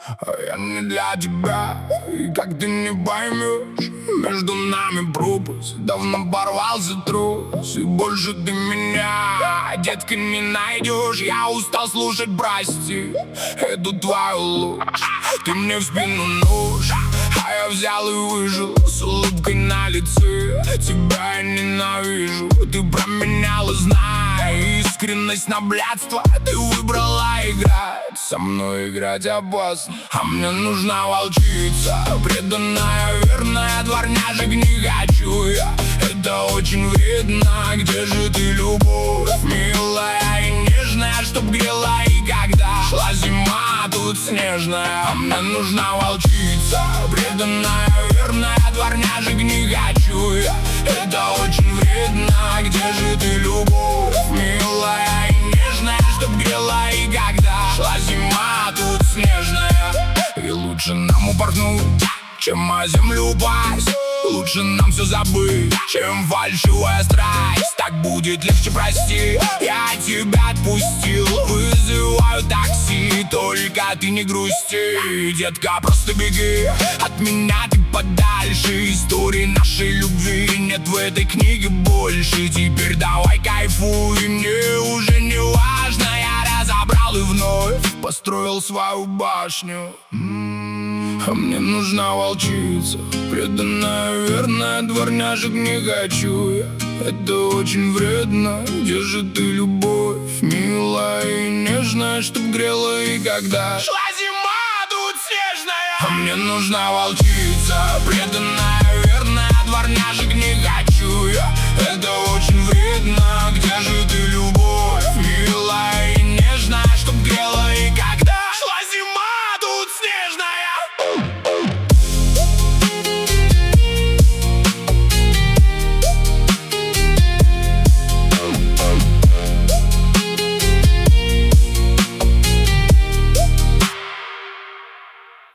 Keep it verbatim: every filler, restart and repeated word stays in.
А я не для тебя, и как ты не поймешь, между нами пропасть, давно порвался трос. И больше ты меня, детка, не найдешь. Я устал слушать, прости, эту твою ложь. Ты мне в спину нож, а я взял и выжил с улыбкой на лице. Тебя я ненавижу, ты променяла, знай, искренность на блядство. Ты выбрала играть, со мной играть опасно. А мне нужна волчица, преданная, верная, дворняжек не хочу я. Это очень вредно, где же ты, любовь, милая и нежная, чтоб грела, и когда шла зима тут снежная. А мне нужна волчица, преданная, верная, дворняжек не хочу я. Это очень вредно, где же ты, любовь, милая и нежная, чтоб грела, и когда шла зима тут снежная. И лучше нам упорхнуть, чем о землю упасть. Лучше нам все забыть, чем фальшивая страсть. Так будет легче, прости, я тебя отпустил. Вызываю такси, только ты не грусти. Детка, просто беги от меня ты подальше. Истории нашей любви нет в этой книге больше. Теперь давай кайфуй, мне уже не важно. Я разобрал и вновь построил свою башню. А мне нужна волчица, преданная, верная, дворняжек не хочу я. Это очень вредно, где же ты, любовь, милая и нежная, чтоб грела, и когда шла зима тут снежная. А мне нужна волчица, преданная, верная, дворняжек не хочу я. Это